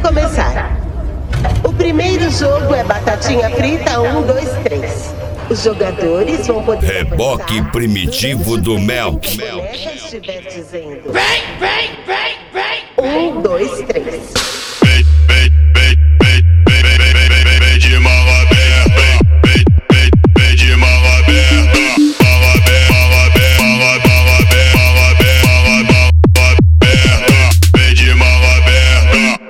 recomeçar. O primeiro jogo é batatinha frita 1, 2, 3. Os jogadores vão poder Reboque primitivo do Melk. Estiver dizendo vem! 1, 2, 3. Vem de mão aberta, vem de mão aberta, mão aberta, mão aberta, mão aberta, vem de mão aberta.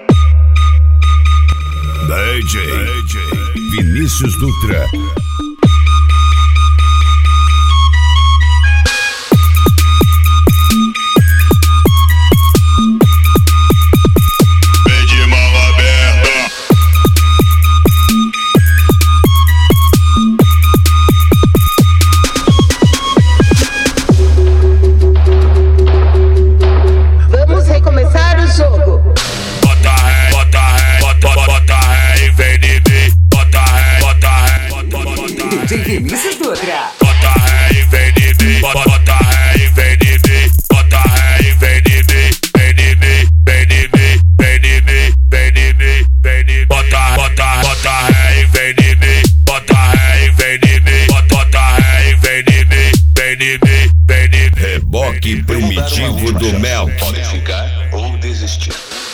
DJ Vinícius Dutra. DJ Vinícius Dutra. Bota ré e vem de mim, bota ré e vem de mim, bota ré e vem de mim, vem de mim, vem de mim, vem de mim, vem de mim, vem de mim. Bota ré e vem de mim, bota ré e vem de mim, bota ré e vem de mim, vem de mim, vem de mim. Reboque primitivo do Melk. Pode ficar ou desistir.